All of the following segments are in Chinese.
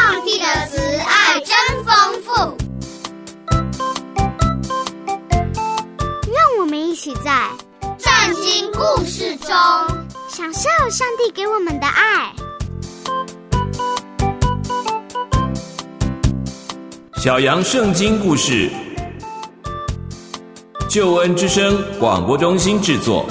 上帝的慈爱真丰富。 让我们一起在圣经故事中享受上帝给我们的爱。 小羊圣经故事，救恩之声广播中心制作。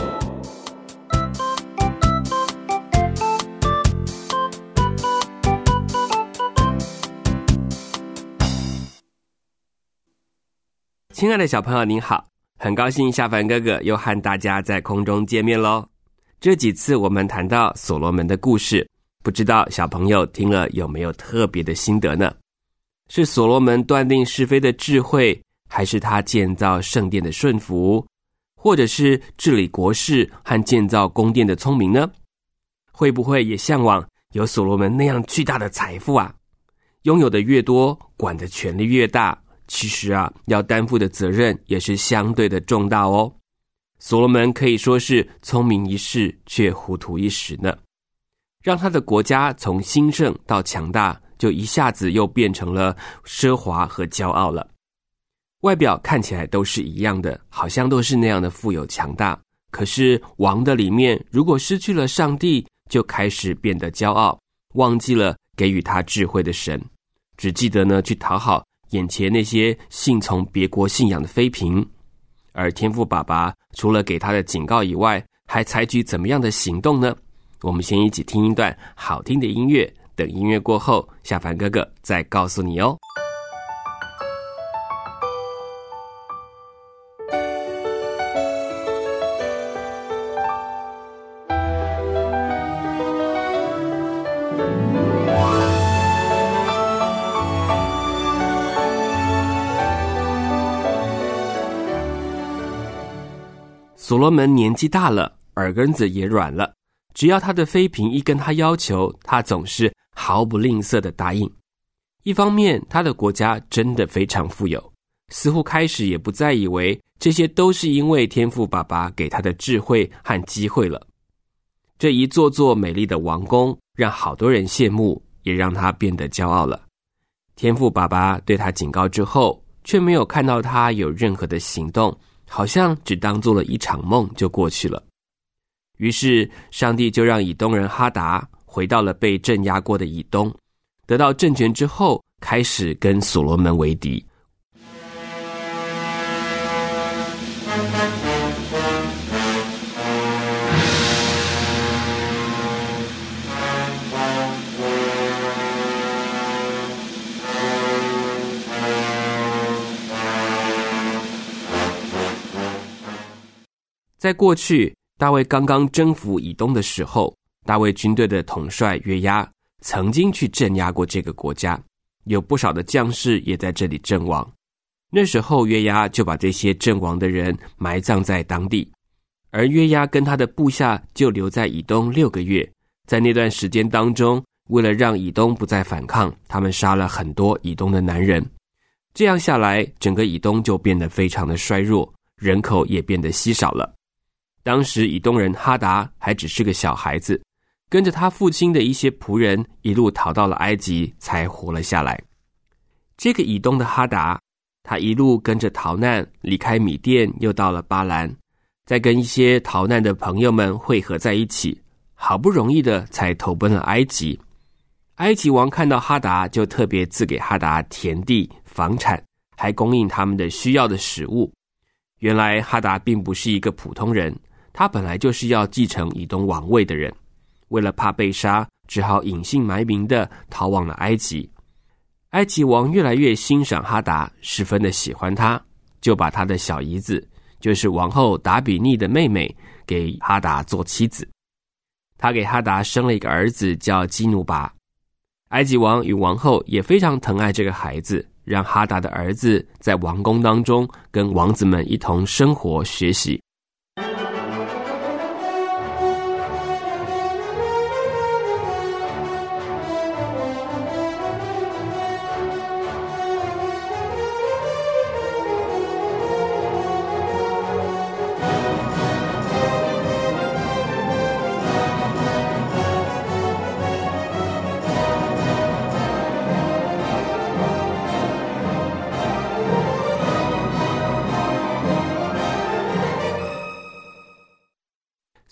亲爱的小朋友您好，很高兴夏凡哥哥又和大家在空中见面咯。这几次我们谈到所罗门的故事，不知道小朋友听了有没有特别的心得呢？是所罗门断定是非的智慧，还是他建造圣殿的顺服，或者是治理国事和建造宫殿的聪明呢？会不会也向往有所罗门那样巨大的财富啊？拥有的越多，管的权力越大，其实要担负的责任也是相对的重大哦。所罗门可以说是聪明一世，却糊涂一时呢。让他的国家从兴盛到强大，就一下子又变成了奢华和骄傲了。外表看起来都是一样的，好像都是那样的富有强大，可是王的里面如果失去了上帝，就开始变得骄傲，忘记了给予他智慧的神，只记得呢去讨好眼前那些信从别国信仰的妃嫔。而天父爸爸除了给他的警告以外，还采取怎么样的行动呢？我们先一起听一段好听的音乐，等音乐过后，夏凡哥哥再告诉你哦。所罗门年纪大了，耳根子也软了，只要他的妃嫔一跟他要求，他总是毫不吝啬的答应。一方面他的国家真的非常富有，似乎开始也不再以为这些都是因为天父爸爸给他的智慧和机会了。这一座座美丽的王宫让好多人羡慕，也让他变得骄傲了。天父爸爸对他警告之后，却没有看到他有任何的行动，好像只当做了一场梦就过去了。于是上帝就让以东人哈达回到了被镇压过的以东，得到政权之后，开始跟所罗门为敌。在过去大卫刚刚征服以东的时候，大卫军队的统帅约押曾经去镇压过这个国家，有不少的将士也在这里阵亡。那时候约押就把这些阵亡的人埋葬在当地，而约押跟他的部下就留在以东6个月。在那段时间当中，为了让以东不再反抗，他们杀了很多以东的男人。这样下来，整个以东就变得非常的衰弱，人口也变得稀少了。当时以东人哈达还只是个小孩子，跟着他父亲的一些仆人一路逃到了埃及，才活了下来。这个以东的哈达，他一路跟着逃难，离开米甸，又到了巴兰，再跟一些逃难的朋友们汇合在一起，好不容易的才投奔了埃及。埃及王看到哈达，就特别赐给哈达田地、房产，还供应他们的需要的食物。原来哈达并不是一个普通人，他本来就是要继承以东王位的人，为了怕被杀，只好隐姓埋名的逃往了埃及。埃及王越来越欣赏哈达，十分的喜欢他，就把他的小姨子，就是王后达比尼的妹妹，给哈达做妻子。他给哈达生了一个儿子叫基努拔。埃及王与王后也非常疼爱这个孩子，让哈达的儿子在王宫当中跟王子们一同生活学习。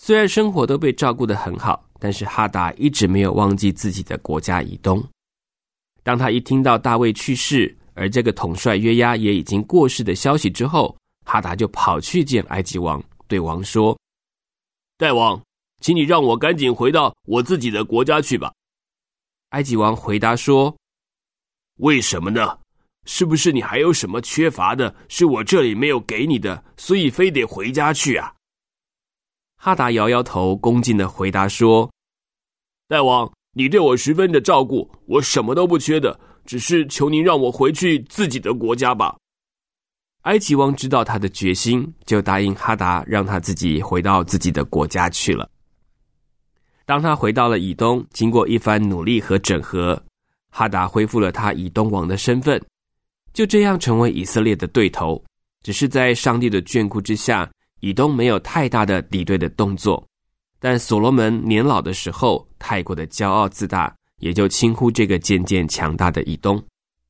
虽然生活都被照顾得很好，但是哈达一直没有忘记自己的国家以东。当他一听到大卫去世，而这个统帅约押也已经过世的消息之后，哈达就跑去见埃及王，对王说：大王，请你让我赶紧回到我自己的国家去吧。埃及王回答说：为什么呢？是不是你还有什么缺乏的，是我这里没有给你的，所以非得回家去啊？哈达摇摇头，恭敬地回答说：大王，你对我十分的照顾，我什么都不缺的，只是求您让我回去自己的国家吧。埃及王知道他的决心，就答应哈达让他自己回到自己的国家去了。当他回到了以东，经过一番努力和整合，哈达恢复了他以东王的身份，就这样成为以色列的对头。只是在上帝的眷顾之下，以东没有太大的敌对的动作，但所罗门年老的时候太过的骄傲自大，也就轻忽这个渐渐强大的以东。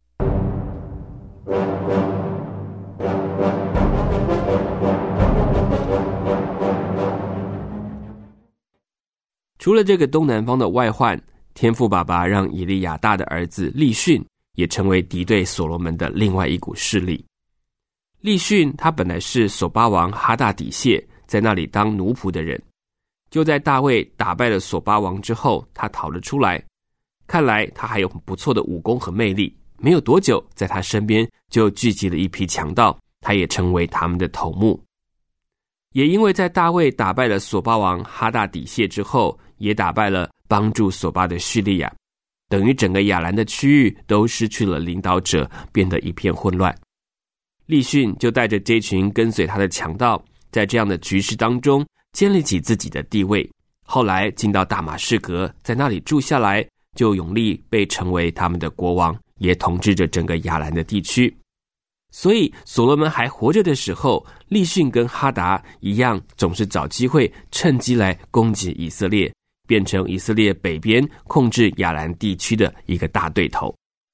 除了这个东南方的外患，天父爸爸让以利亚大的儿子利逊也成为敌对所罗门的另外一股势力。利逊他本来是索巴王哈大底谢在那里当奴仆的人，就在大卫打败了索巴王之后，他逃了出来。看来他还有不错的武功和魅力，没有多久在他身边就聚集了一批强盗，他也成为他们的头目。也因为在大卫打败了索巴王哈大底谢之后，也打败了帮助索巴的叙利亚，等于整个亚兰的区域都失去了领导者，变得一片混乱。利逊就带着这群跟随他的强盗，在这样的局势当中建立起自己的地位，后来进到大马士革，在那里住下来，就永立被成为他们的国王，也统治着整个亚兰的地区。所以所罗门还活着的时候，利逊跟哈达一样，总是找机会趁机来攻击以色列，变成以色列北边控制亚兰地区的一个大对头。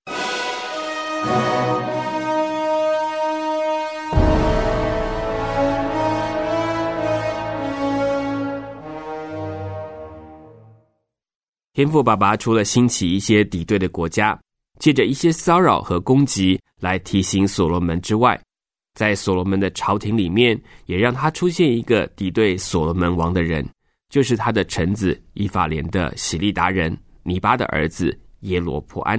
天父爸爸除了兴起一些敌对的国家，借着一些骚扰和攻击来提醒所罗门之外，在所罗门的朝廷里面也让他出现一个敌对所罗门王的人，就是他的臣子以法莲的喜利达人尼巴的儿子耶罗波安。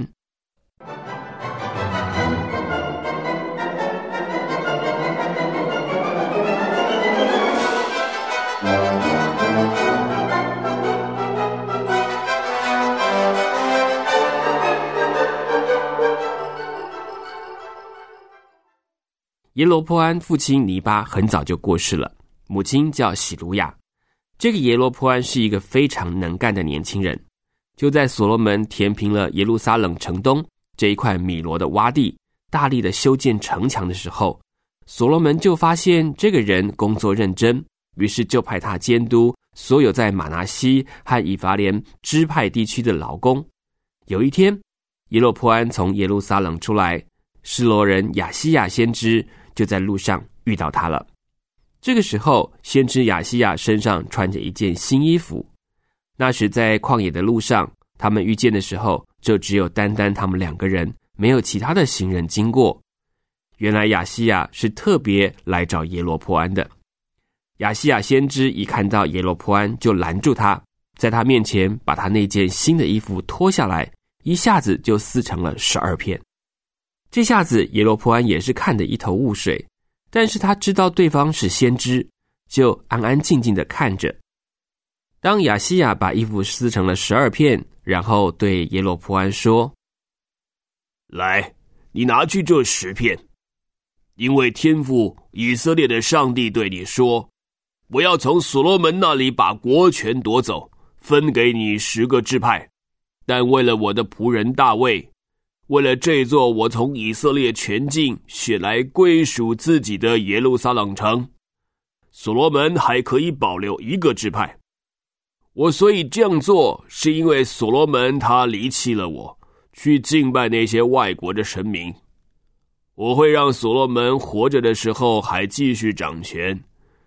耶罗波安父亲尼巴很早就过世了，母亲叫喜鲁雅。这个耶罗波安是一个非常能干的年轻人，就在所罗门填平了耶路撒冷城东这一块米罗的洼地，大力的修建城墙的时候，所罗门就发现这个人工作认真，于是就派他监督所有在马拿西和以法莲支派地区的劳工。有一天，耶罗波安从耶路撒冷出来，示罗人亚西亚先知就在路上遇到他了。这个时候，先知亚西亚身上穿着一件新衣服。那时在旷野的路上，他们遇见的时候，就只有单单他们两个人，没有其他的行人经过。原来亚西亚是特别来找耶罗波安的。亚西亚先知一看到耶罗波安，就拦住他，在他面前把他那件新的衣服脱下来，一下子就撕成了12片。这下子耶罗波安也是看得一头雾水，但是他知道对方是先知，就安安静静地看着。当亚西亚把衣服撕成了12片，然后对耶罗波安说：来，你拿去这10片，因为天父以色列的上帝对你说，我要从所罗门那里把国权夺走，分给你10个支派，但为了我的仆人大卫，为了这座我从以色列全境选来归属自己的耶路撒冷城，所罗门还可以保留1个支派。我所以这样做，是因为所罗门他离弃了我，去敬拜那些外国的神明。我会让所罗门活着的时候还继续掌权，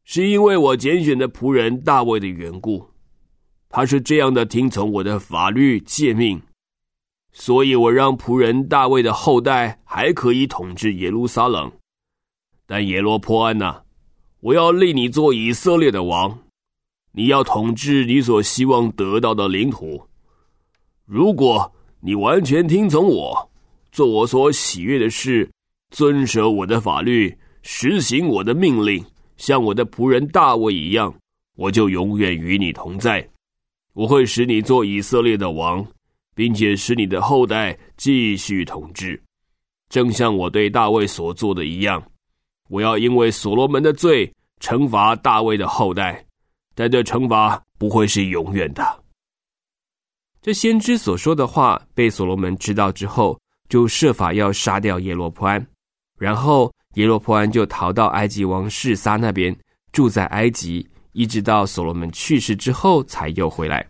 是因为我拣选的仆人大卫的缘故，他是这样的听从我的法律诫命，所以我让仆人大卫的后代还可以统治耶路撒冷。但耶罗波安啊，我要立你做以色列的王，你要统治你所希望得到的领土。如果你完全听从我，做我所喜悦的事，遵守我的法律，实行我的命令，像我的仆人大卫一样，我就永远与你同在。我会使你做以色列的王，并且使你的后代继续统治，正像我对大卫所做的一样。我要因为所罗门的罪惩罚大卫的后代，但这惩罚不会是永远的。这先知所说的话被所罗门知道之后，就设法要杀掉耶罗波安，然后耶罗波安就逃到埃及王示撒那边，住在埃及，一直到所罗门去世之后才又回来。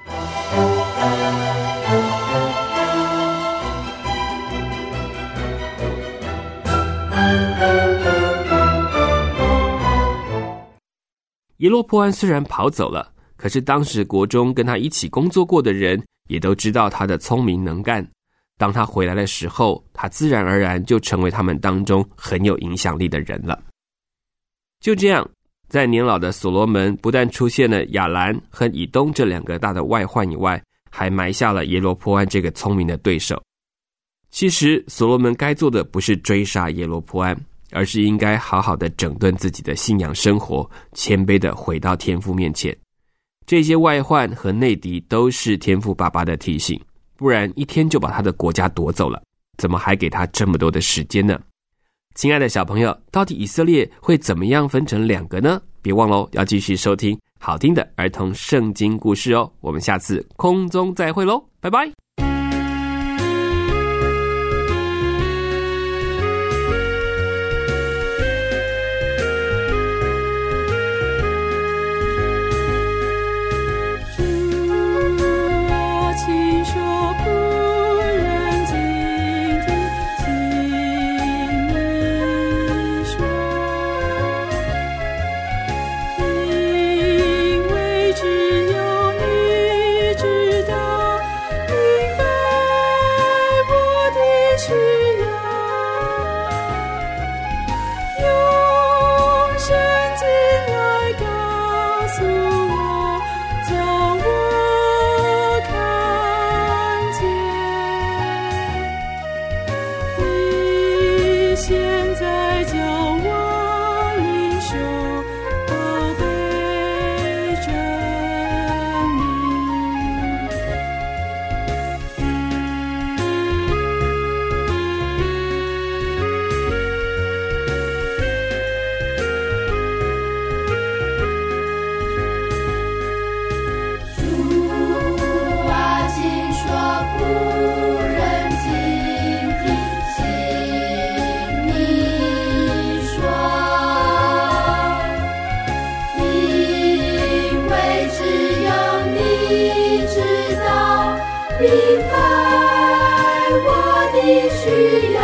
耶罗波安虽然跑走了，可是当时国中跟他一起工作过的人也都知道他的聪明能干。当他回来的时候，他自然而然就成为他们当中很有影响力的人了。就这样，在年老的所罗门不但出现了亚兰和以东这两个大的外患以外，还埋下了耶罗波安这个聪明的对手。其实所罗门该做的不是追杀耶罗波安，而是应该好好的整顿自己的信仰生活，谦卑的回到天父面前。这些外患和内敌都是天父爸爸的提醒，不然一天就把他的国家夺走了，怎么还给他这么多的时间呢？亲爱的小朋友，到底以色列会怎么样分成两个呢？别忘了要继续收听好听的儿童圣经故事哦。我们下次空中再会咯，拜拜。 明白我的需要。